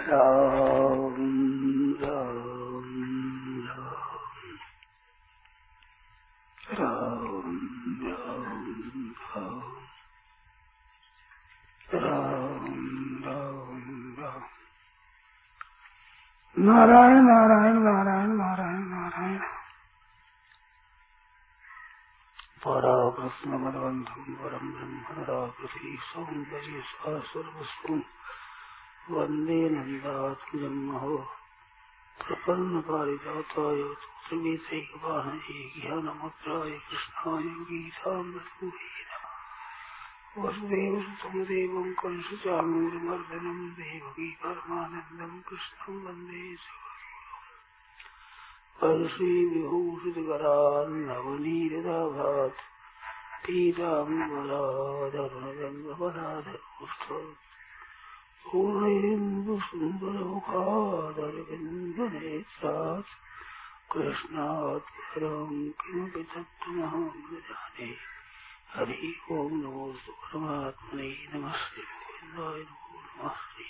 राम राम राम राम राम राम राम नारायण नारायण नारायण नारायण नारायण पराकृष्ण मदबंधम परम ब्रह्म राकृति सौंदर्य सर्वस्व वंदे नंदात्मजं महो प्रपन्न पारिजाताय त्रिवेदैकपाणये ज्ञानमुद्राय कृष्णाय गीतामृतमूर्तये नमः। वसुदेवसुतं देवं कंसचाणूरमर्दनं देवकी परमानन्दं कृष्णं वन्दे जगद्गुरुम्। श्रीविभूषितकरान् नवनीरदाभात् पीताम्बरादरुणगङ्गपदाधरोष्ठात् पूर्णेन्दुसुन्दरमुखादरविन्दनेत्रात् कृष्णात् परं किमपि तत्त्वमहं न जाने। हरि ओं नमोस्तु परमात्मने नमस्ते गोविन्दाय नमो नमः। श्री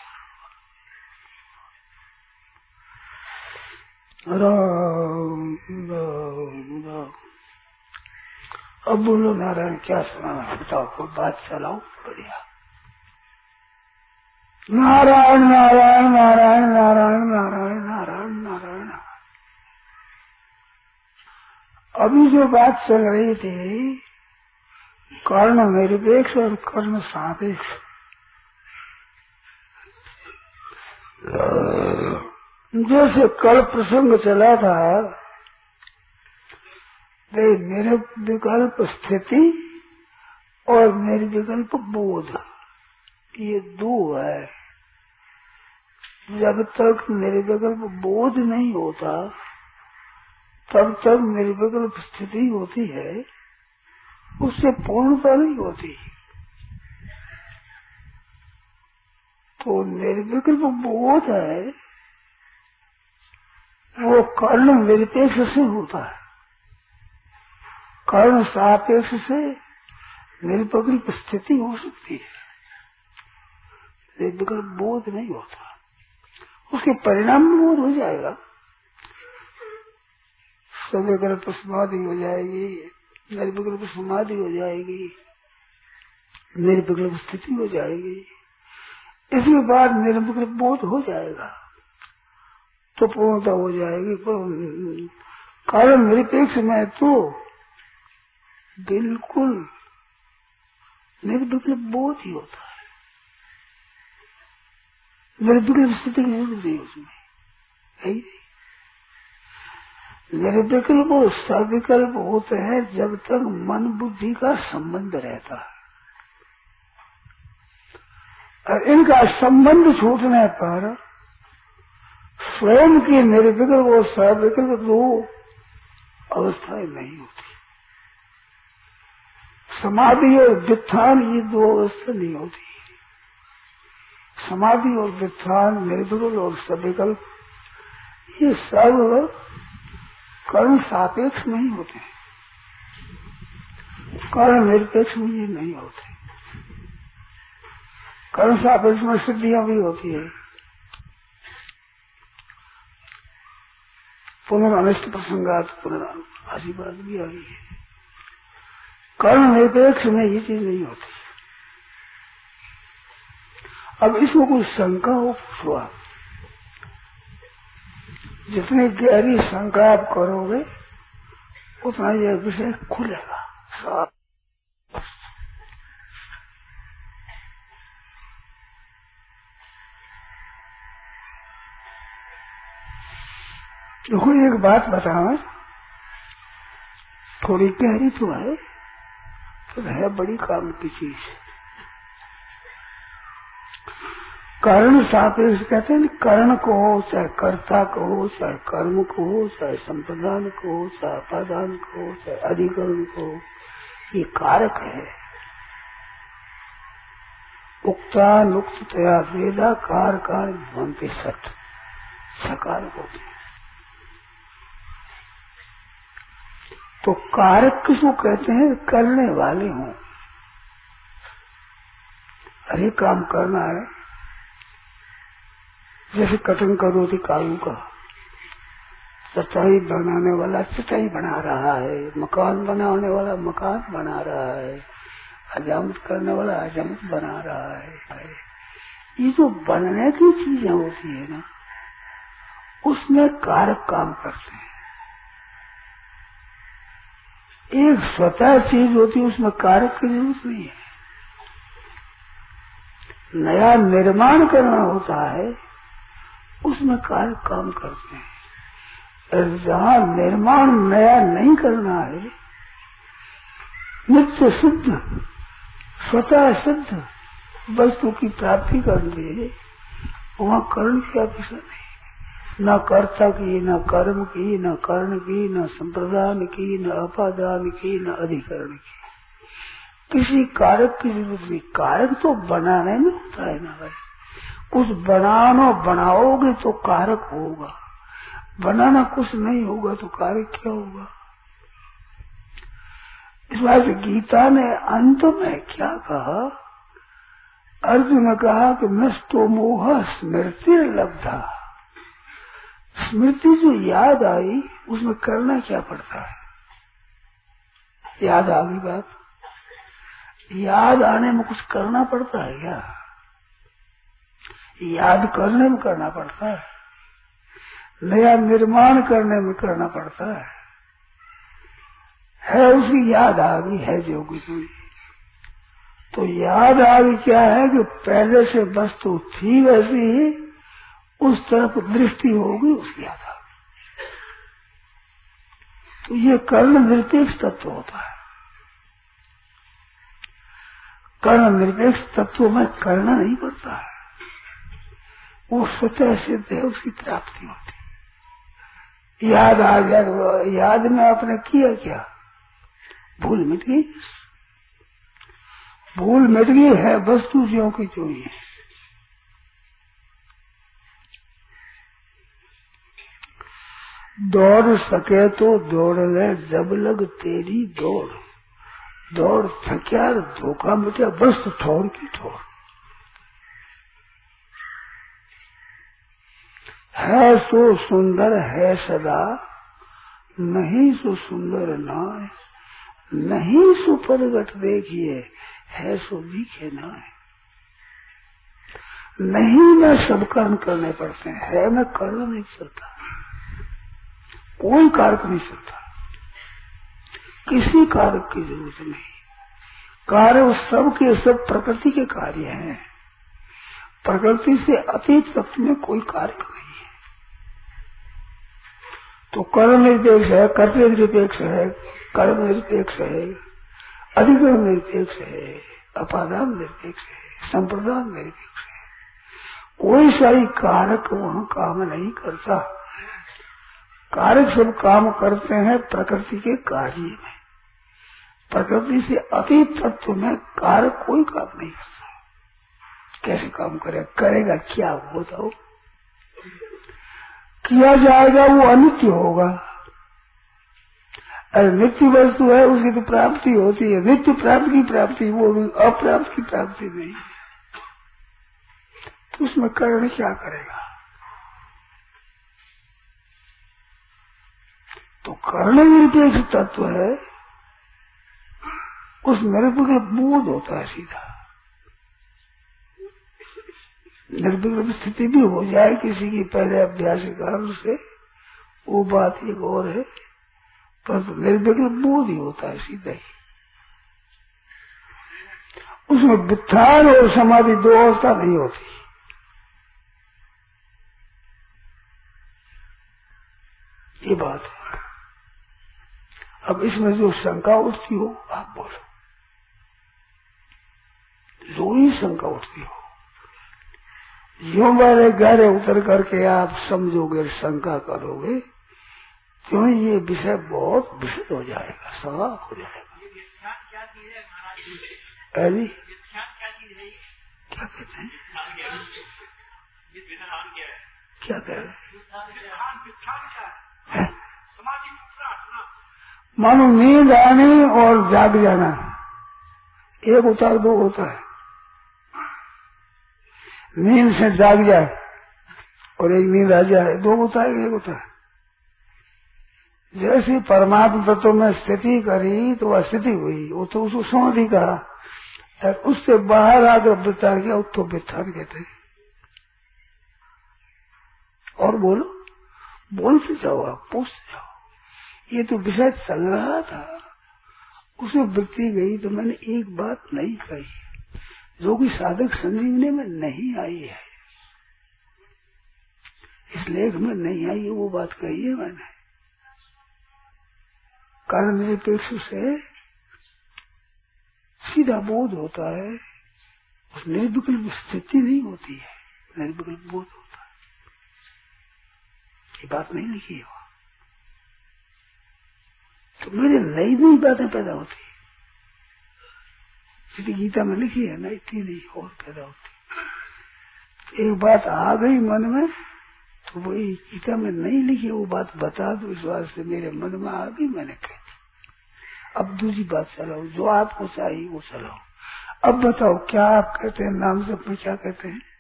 राम राम राम। अब बोलो नारायण क्या सुनाना, बताओ कोई बात चलाओ बढ़िया। नारायण नारायण नारायण नारायण नारायण नारायण नारायण। अभी जो बात चल रही थी कर्ण निरपेक्ष और कर्ण सापेक्ष, जैसे कल प्रसंग चला था निर्विकल्प स्थिति और निर्विकल्प बोध, ये दो है। जब तक निर्विकल्प बोध नहीं होता तब तक निर्विकल्प स्थिति होती है, उससे पूर्णता नहीं होती। तो निर्विकल्प बोध है वो कर्ण निरपेक्ष से होता है, कर्ण सापेक्ष से निर्विकल्प स्थिति हो सकती है, निर्विकल्प बोध नहीं होता। उसके परिणाम में बोध हो जाएगा, सविकल्प समाधि हो जाएगी, निर्विकल्प समाधि हो जाएगी, निर्विकल्प स्थिति हो जाएगी। इसके बाद निर्विकल्प बोध हो जाएगा तो पूर्णता हो जाएगी। कारण निरपेक्ष में तो बिल्कुल निर्विकल्प बोध ही होता है, निर्विकल्प स्थिति नहीं उसमें है। निर्विकल्प और सविकल्प होते हैं जब तक मन बुद्धि का संबंध रहता है, और इनका संबंध छूटने पर स्वयं की निर्विकल्प और सविकल्प दो अवस्थाएं नहीं होती। समाधि और व्युत्थान ये दो अवस्था नहीं होती। समाधि और व्युत्थान, निर्विकल्प और सविकल्प, ये सब कर्ण सापेक्ष नहीं होते, कर्ण निरपेक्ष में ये नहीं होते। कर्ण सापेक्ष में सिद्धियां भी होती है, पुनर्निष्ठ प्रसंगात पुनराशीर्वाद भी आ गई है। कर्ण निरपेक्ष में ये चीज नहीं होती। अब इसमें कोई शंका हो पूछो आप, जितनी गहरी शंका आप करोगे उतना यह विषय खुलेगा साफ। देखो एक बात बताओ, थोड़ी गहरी तो है बड़ी काम की चीज। कर्ण सापेक्ष कहते हैं, कर्ण को हो, चाहे कर्ता को हो, चाहे कर्म को हो, चाहे संप्रदान को हो, चाहे अपादान को हो, चाहे अधिकरण को हो, ये कारक है। उक्ता नुक्तया वेदा कारकान भवन्ति सठ, सकारक होते हैं। तो कारक किसको कहते हैं? करने वाले हों। अरे काम करना है जैसे कटन करोति कालू का, चटाई बनाने वाला चटाई बना रहा है, मकान बनाने वाला मकान बना रहा है, हजामत करने वाला हजामत बना रहा है। ये जो बनने की चीजें होती है ना, उसमें कारक काम करते हैं। एक स्वतः चीज होती है, उसमें कारक की जरूरत नहीं है। नया निर्माण करना होता है, उसमें कारक काम करते हैं। जहाँ निर्माण नया नहीं करना है, नित्य सिद्ध स्वतः सिद्ध वस्तु की प्राप्ति करनी है, वहाँ कर्ण की अपेक्षा नहीं। न कर्ता की, न कर्म की, न कर्ण की, न संप्रदान की, न अपादान की, न अधिकरण की। किसी कारक की जरूरत नहीं। कारक तो बनाने में होता है ना भाई। कुछ बनाओगे तो कारक होगा, बनाना कुछ नहीं होगा तो कारक क्या होगा। इस बात से गीता ने अंत में क्या कहा, अर्जुन ने कहा कि नष्टो मोह स्मृति लब्धा। स्मृति जो याद आई, उसमें करना क्या पड़ता है। याद आ गई बात, याद आने में कुछ करना पड़ता है क्या। याद करने में करना पड़ता है, नया निर्माण करने में करना पड़ता है उसकी याद आ गई है जो कुछ हुई। तो याद आ गई क्या है कि पहले से वस्तु थी वैसी ही, उस तरफ दृष्टि होगी, उसकी याद आ गई। तो ये कर्ण निरपेक्ष तत्व होता है। कर्ण निरपेक्ष तत्व में करना नहीं पड़ता है, वो स्वतः सिद्ध है, उसकी प्राप्ति होती है। याद आ गया, याद में आपने किया क्या, भूल मिट गई। भूल मिट गई है, वस्तु ज्यों की त्यों ही है। दौड़ सके तो दौड़ ले, जब लग तेरी दौड़। दौड़ थक्या, धोखा मिटा, बस ठोर की ठोर। है सो सुंदर है सदा, नहीं सो सुंदर नाय। नहीं सो प्रगट देखिए, है सो दिखे नाय। नहीं में सब कर्म करने पड़ते हैं, है में कर्म नहीं चलता, कोई कारक नहीं चलता, किसी कारक की जरूरत नहीं। कार्य सब के सब प्रकृति के कार्य हैं। प्रकृति से अतीत तत्व में कोई कारक नहीं है। तो कर्म निरपेक्ष है, कर्तव्य निरपेक्ष है, कर्म निरपेक्ष है, अधिकरण निरपेक्ष है, अपादान निरपेक्ष है, संप्रदान निरपेक्ष है। कोई सारी कारक वहाँ काम नहीं करता। कारक सब काम करते हैं प्रकृति के कार्य में। प्रकृति से अतीत तत्व में कारक कोई काम नहीं करता। कैसे काम करेगा क्या वो बताओ। किया जाएगा वो अनित्य होगा। अरे नित्य वस्तु है, उसकी तो प्राप्ति होती है। नित्य प्राप्ति की प्राप्ति, वो अप्राप्त की प्राप्ति नहीं। तो उसमें कर्ण क्या करेगा। तो कर्ण निरपेक्ष तत्व है, उस निरपेक्ष बोध होता है सीधा। निरपेक्ष स्थिति भी हो जाए किसी की पहले अभ्यास के कारण से, वो बात एक और है, पर निरपेक्ष बोध ही होता है सीधा ही। उसमें वित्थान और समाधि दो अवस्था नहीं होती। ये बात है। अब इसमें जो शंका उठती हो आप बोलो, जो ही शंका उठती हो, जो मेरे गहरे उतर करके आप समझोगे, शंका करोगे, क्यों ये विषय बहुत विशद हो जाएगा, साफ हो जाएगा। अरे क्या कहते हैं, क्या कह रहे हैं। मानो नींद आने और जाग जाना, एक उतार दो होता है। नींद से जाग जाए और एक नींद आ जाए, दो होता है एक होता है। जैसे परमात्मा तत्व में स्थिति करी तो वह स्थिति हुई, वो तो उसको समाधि कहा, और उससे बाहर आकर विचार किया, उसको विचार कहते। और बोलो, बोलते जाओ, आप पूछते जाओ। ये तो विषय चल रहा था, उसमें वृत्ति गई तो मैंने एक बात नहीं कही जो कि साधक संजीवनी में नहीं आई है, इस लेख में नहीं आई है, वो बात कही है मैंने। कारण निरपेक्ष से सीधा बोध होता है, उस निर्विकल्प स्थिति नहीं होती है, निर्विकल्प बोध होता है। ये बात नहीं लिखी है, तो मेरे नई नई बातें पैदा होती है, सीधी गीता में लिखी है ना, इतनी नहीं और पैदा होती। एक बात आ गई मन में तो वही गीता में नहीं लिखी, वो बात बता दो, इस बात से मेरे मन में आ गई, मैंने कह दी। अब दूसरी बात चलाओ, जो आपको चाहिए वो चलाओ। अब बताओ क्या आप कहते हैं, नाम से अपने क्या कहते हैं?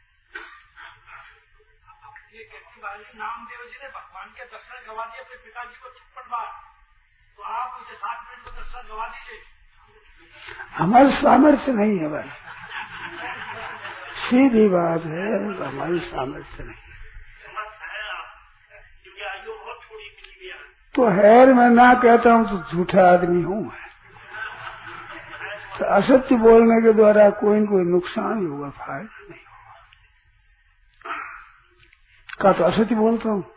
नामदेव जी ने भगवान के दर्शन गवा दिए अपने पिताजी को 56 बार, तो आप उसे 7 मिनट में दर्शन गवा दीजिए। हमारे सामर्थ्य नहीं है भाई, सीधी बात है, हमारी सामर्थ्य नहीं। तो हैर मैं ना कहता हूँ तो झूठा आदमी हूँ मैं, तो असत्य बोलने के द्वारा कोई न कोई नुकसान ही होगा, फायदा नहीं होगा। का तो असत्य बोलता हूँ,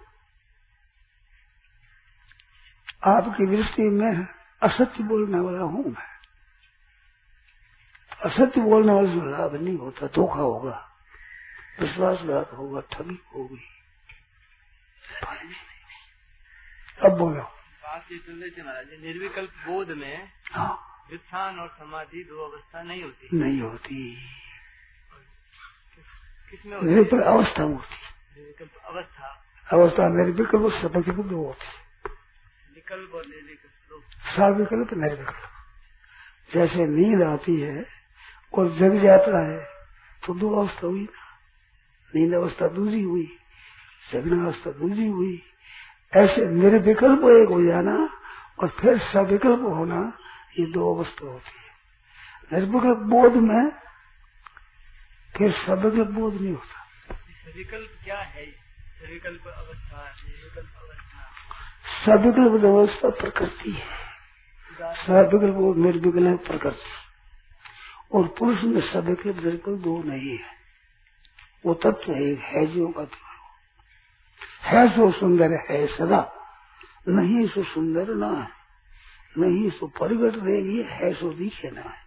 आपकी दृष्टि में असत्य बोलने वाला हूँ मैं। असत्य बोलने वाले से लाभ नहीं होता, धोखा होगा, विश्वासघात होगा, ठगी होगी। अब बोलो। बात ये चल रही थी महाराज, निर्विकल्प बोध में व्युत्थान और समाधि दो अवस्था नहीं होती। नहीं होती, किसमें होती? निर्विकल्प अवस्था होती। निर्विकल्प अवस्था, अवस्था निर्विकल्प सविकल्प दो होती। विकल्प और निर्विकल्प, सविकल्प निर्विकल्प। जैसे नींद आती है और जग जाता है तो दो अवस्था हुई ना, नींद अवस्था दूसरी हुई, जगना अवस्था दूसरी हुई। ऐसे निर्विकल्प एक हो जाना और फिर सविकल्प होना, ये दो अवस्था होती है। निर्विकल्प बोध में फिर सविकल्प बोध नहीं होता। सविकल्प क्या है? सविकल्प अवस्था, निर्विकल्प अवस्था। सविकल्प अवस्था प्रकृति है, सविकल्प और निर्विकल्प प्रकृति, और पुरुष में सविकल्प निर्विकल्प दो नहीं है, वो तत्व एक है जो का है, सो सुंदर है सदा, नहीं सो सुंदर ना है, नहीं सो प्रगट देगी, है सो दिखे ना है,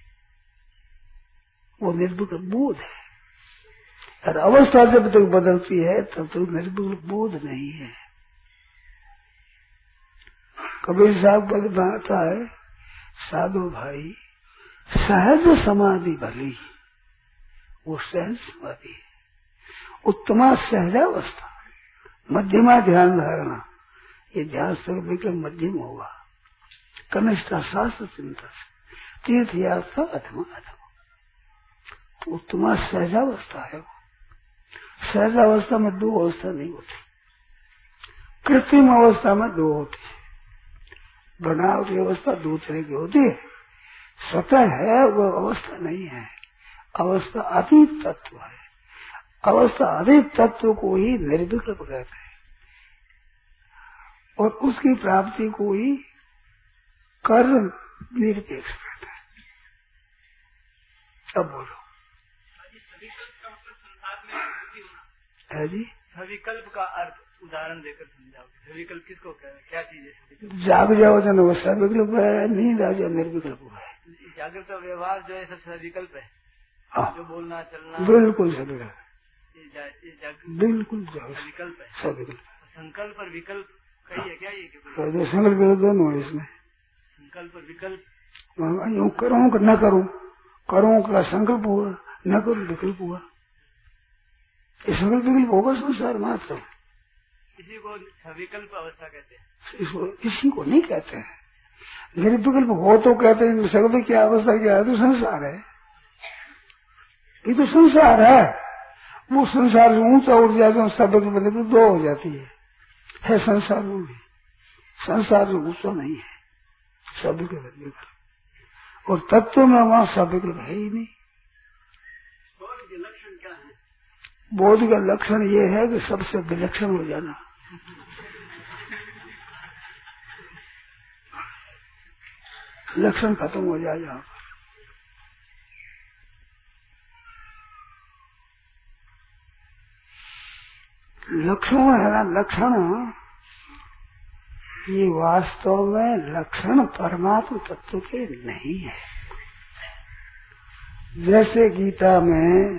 वो निर्विकल्प बोध है। और अवस्था जब तक बदलती है तब तक निर्विकल्प बोध नहीं है। कबीर साहब बताता है, साधु भाई सहज समाधि भली, वो सहज समाधि है, उत्तमा सहजावस्था, मध्यमा ध्यान धारणा, ये ध्यान सर्विकल्प मध्यम होगा, कनिष्ठा शास्त्र चिंता, तीर्थ यात्रा अथवा अथवा, तो उत्तमा सहजावस्था है। वो सहजावस्था में दो अवस्था नहीं होती, कृत्रिम अवस्था में दो होती है। बनावटी अवस्था दो तरह की होती है, स्वतः है वो अवस्था नहीं है, अवस्था अतीत तत्व है। अवस्था अतीत तत्व को ही निर्विकल्प कहते हैं, और उसकी प्राप्ति को ही कर्म निरपेक्ष कहते हैं। अब बोलो। सविकल्प का मतलब संसार में अनुभूति होना है जी। सविकल्प का अर्थ उदाहरण देकर समझाओगे। सविकल्प किसको कहते हैं, क्या चीज है? जाग जाओ तो वो सविकल्प है, नींद आ जाओ निर्विकल्प है। जागृत व्यवहार जो है सब सविकल्प है, जो बोलना चलना बिल्कुल सविकल्प, बिल्कुल विकल्प है, सविकल्प। संकल्प और विकल्प कही है क्या? ये संकल्प दोनों है इसमें, संकल्प और विकल्प। यूँ करूँ कि न करूँ, करूँ का संकल्प हुआ, न करूँ विकल्प हुआ। ये संकल्प विकल्प होगा संसार मात्र, इसी को सविकल्प अवस्था कहते हैं। इसको इसी को नहीं कहते हैं। निर्विकल्प हो तो कहते हैं संकल्प क्या अवस्था क्या है, तो संसार है, ये तो संसार है। वो संसार से ऊंचा उठ जाते हैं, शब्द बदले तो दो हो जाती है संसार में भी। संसार से ऊंचा नहीं है, शब्द के बदले का। और तत्व में वहां शब्द के है ही नहीं। बोध के लक्षण क्या है? बोध का लक्षण ये है कि सबसे विलक्षण हो जाना। लक्षण खत्म हो जाए यहाँ पर। लक्षण है ना, लक्षण ये वास्तव में लक्षण परमात्म तत्व के नहीं है। जैसे गीता में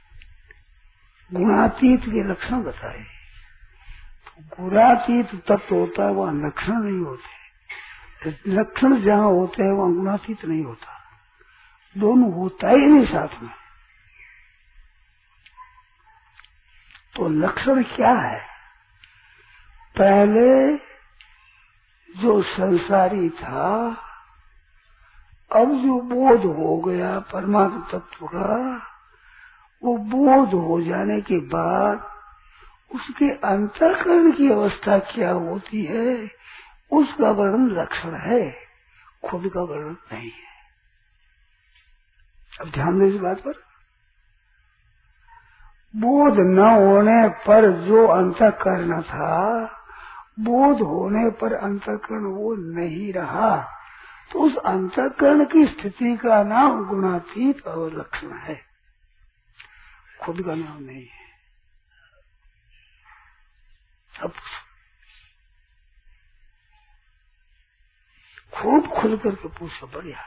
गुणातीत के लक्षण बताए, तो गुणातीत तत्व होता है, वहाँ लक्षण नहीं होते। लक्षण जहाँ होते हैं वहाँ गुणातीत नहीं होता, दोनों होता ही नहीं साथ में। तो लक्षण क्या है? पहले जो संसारी था, अब जो बोध हो गया परमात्म तत्व का, वो बोध हो जाने के बाद उसके अंतःकरण की अवस्था क्या होती है, उसका वर्णन लक्षण है, खुद का वर्णन नहीं है। अब ध्यान दें इस बात पर। बोध न होने पर जो अंतःकरण था, बोध होने पर अंतःकरण वो नहीं रहा, तो उस अंतःकरण की स्थिति का नाम गुणातीत और लक्षण है, खुद का नाम नहीं है। अब खूब खुल करके पूछो, बढ़िया।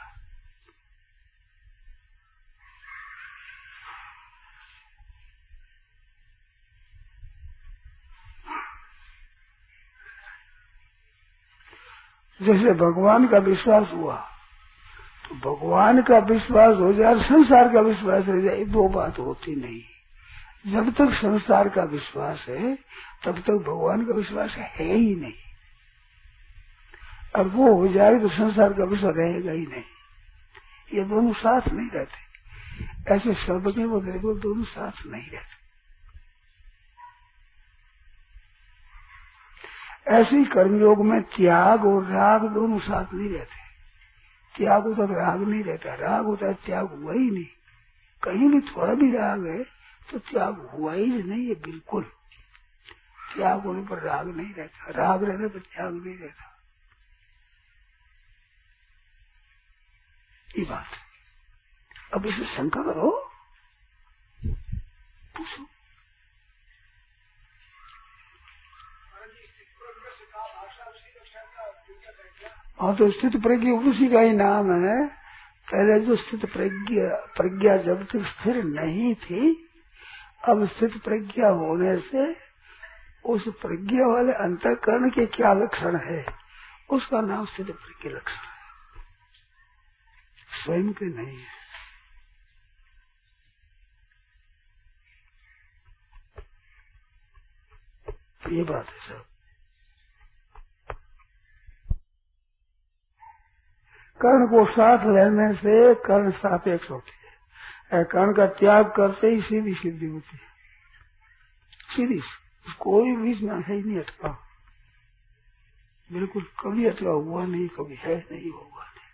जैसे भगवान का विश्वास हुआ, तो भगवान का विश्वास हो जाए, संसार का विश्वास हो जाए, दो बात होती नहीं। जब तक संसार का विश्वास है तब तक भगवान का विश्वास है ही नहीं, और वो हो जाए तो संसार का विश्वास रहेगा ही नहीं। ये दोनों साथ नहीं रहते, ऐसे शब्द के वो बिल्कुल दोनों साथ नहीं रहते। ऐसे ही कर्मयोग में त्याग और राग दोनों साथ नहीं रहते। त्याग होता तो राग नहीं रहता, राग होता है त्याग हुआ ही नहीं। कहीं भी थोड़ा भी राग है तो त्याग हुआ ही नहीं है, बिल्कुल। त्याग होने पर राग नहीं रहता, राग रहने पर त्याग नहीं रहता। ये बात। अब इसे शंका करो, पूछो। हाँ, तो स्थित प्रज्ञा उसी का ही नाम है। पहले जो स्थित प्रज्ञा जब तक स्थिर नहीं थी, अब स्थित प्रज्ञा होने से उस प्रज्ञा वाले अंतःकरण के क्या लक्षण है, उसका नाम स्थित प्रज्ञा लक्षण है, स्वयं के नहीं है। ये बात है सब। कर्ण को साथ रहने से कर्ण सापेक्ष होती है, कर्ण का त्याग करते ही सीधी सिद्धि होती है, सीधी। कोई बीच में है ही नहीं अटका, बिल्कुल कभी अटका हुआ नहीं, कभी है नहीं, होगा नहीं।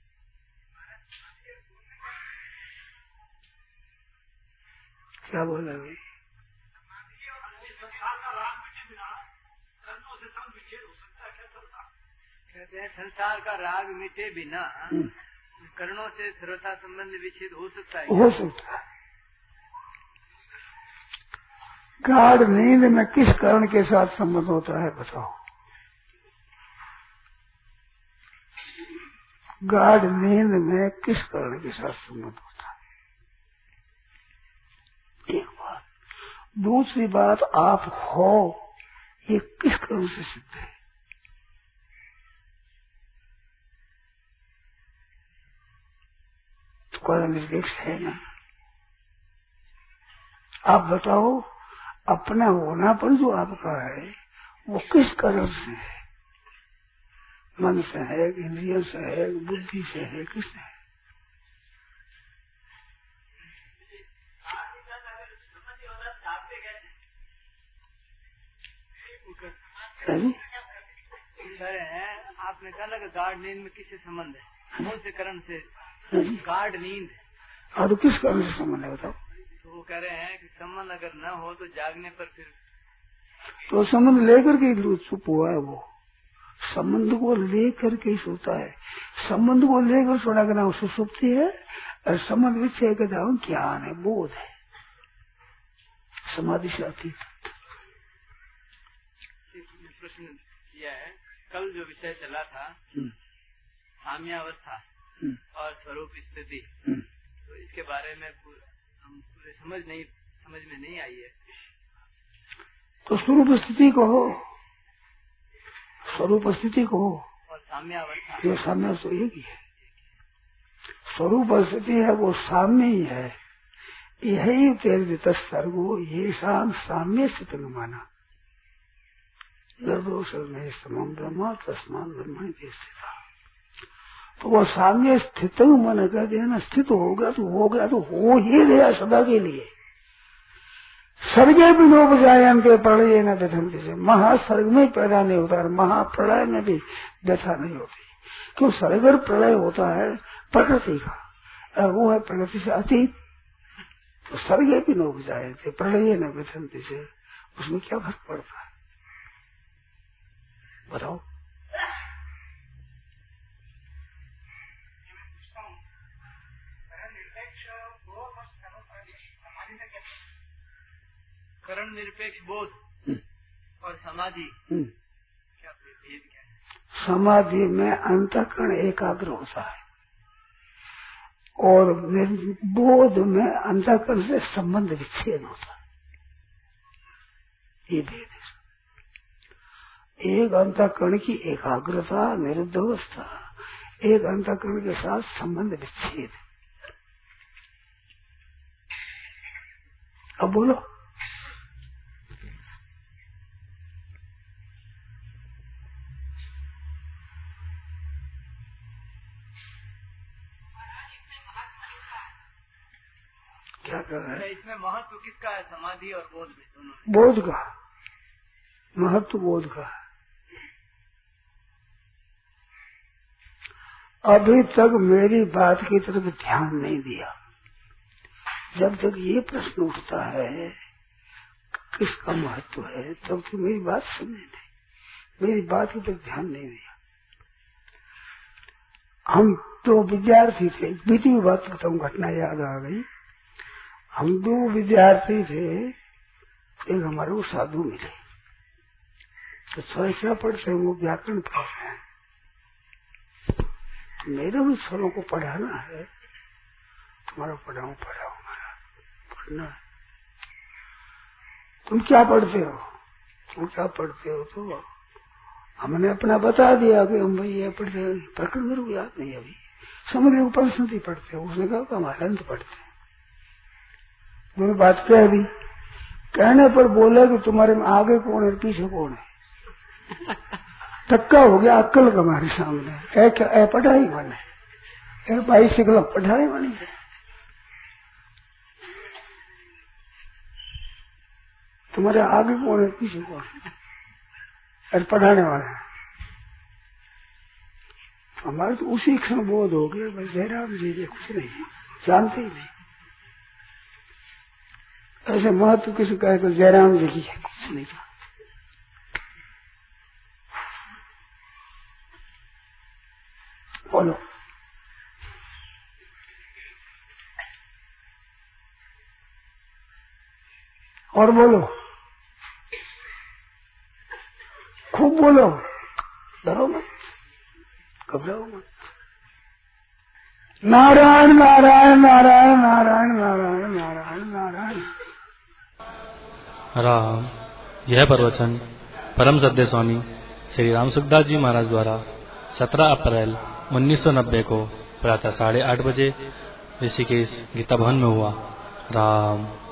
क्या बोला भाई? संसार का राग मिटे बिना कर्णों से सर्वथा संबंध विच्छेद हो सकता है? हो सकता है। गाढ़ नींद में किस कर्ण के साथ संबंध होता है बताओ? गाढ़ नींद में किस कर्ण के साथ संबंध होता है? एक बात। दूसरी बात, आप हो ये किस कर्ण से सिद्ध है? तो कर्ण निरपेक्ष है ना। आप बताओ, अपना होनापन जो आपका है वो किस कर्ण से है? मन से है, इंद्रियों से है, बुद्धि से है, किससे है? है जी? कह रहे हैं आपने कहा ना कि गाढ़ नींद में किससे संबंध है? कौन से करण से गाढ़ नींद? हाँ, तो किस कारण से संबंध है बताओ? तो वो कह रहे हैं कि संबंध अगर न हो तो जागने पर फिर तो संबंध लेकर के चुप हुआ है वो, संबंध को लेकर के सोता है। संबंध को लेकर सोना का नाम सुसुप्ति है, और संबंध विषय का नाम ज्ञान है, बोध है, समाधि से अतीत। प्रश्न किया है, कल जो विषय चला था साम्यावस्था और स्वरूप स्थिति, तो इसके बारे में हम पूरे समझ में नहीं आई है। तो स्वरूप स्थिति को हो, स्वरूप स्थिति को हो, और साम्यावस्था, जो साम्य तो एक ही है। स्वरूप स्थिति है वो साम्य ही है, यही तेरजित सर्गो ये शाम साम्य स्थित माना निर्दोष में समम ब्रह्मा तस्मान ब्रह्मण की स्थिता। तो वो साम्य स्थित मन कर देना, स्थित हो गया तो हो गया, तो हो ही गया सदा के लिए। सर्गे भी लोग जायन के प्रलय न व्यथन से, महासर्ग में पैदा नहीं होता, महाप्रलय में भी व्यथा नहीं होती। क्यों? सर्ग और प्रलय होता है प्रकृति का, वो है प्रकृति से अतीत। तो सर्गे भी लोग जाए थे प्रलय न व्यथन से, उसमें क्या फर्क पड़ता है बताओ? करण निरपेक्ष बोध और समाधि क्या भेद क्या है? समाधि में अंतःकरण एकाग्र होता है, और बोध में अंतःकरण से संबंध विच्छेद होता है। ये भेद है। एक अंतःकरण की एकाग्रता निरुद्ध अवस्था, एक अंतःकरण के साथ संबंध विच्छेद। अब बोलो। क्या कर रहा है? इसमें महत्व किसका है? समाधि और बोध में, दोनों में। बोध का महत्व, बोध का। अभी तक मेरी बात की तरफ ध्यान नहीं दिया। जब तक ये प्रश्न उठता है किसका महत्व है, तब तो मेरी बात सुनने नहीं, मेरी बात की तरफ ध्यान नहीं दिया। हम तो विद्यार्थी थे, बीती हुई बात बताऊं, घटना याद आ गई। हम दो विद्यार्थी थे, एक हमारे को साधु मिले, तो स्वयं क्या पढ़ते हैं, वो व्याकरण पढ़ रहे हैं। मेरे भी स्वरों को पढ़ाना है, तुम्हारा पढ़ाऊं हमारा पढ़ना है। तुम क्या पढ़ते हो? तो हमने अपना बता दिया कि हम भाई ये पढ़ते हैं, प्रकरण मेरे को याद नहीं अभी, समझ लो उपनिषद पढ़ते हो। उसने कहा हमारे अंत पढ़ते हैं। दोनों बात कह दी, कहने पर बोले कि तुम्हारे में आगे कौन है पीछे कौन है। धक्का हो गया अक्कल का हमारे सामने। पढ़ाई बने भाई सिखला, पढ़ाई बनी है। तुम्हारे आगे कौन है पीछे कौन है, अरे पढ़ाने वाला है। हमारे तो उसी क्षण बोध हो गया, बस जयराम जी ये कुछ नहीं जानते ही नहीं। ऐसे महत्व किसी कहे तो जयराम जी की है, कुछ नहीं जानते। बोलो। और बोलो, खूब बोलो, डरो मत, घबराओ मत। नारायण नारायण नारायण नारायण नारायण नारायण नारायण। राम। यह प्रवचन परम सद्य स्वामी श्री राम सुखदास जी महाराज द्वारा 17 अप्रैल 1990 को प्रातः 8:30 बजे ऋषिकेश गीता भवन में हुआ। राम।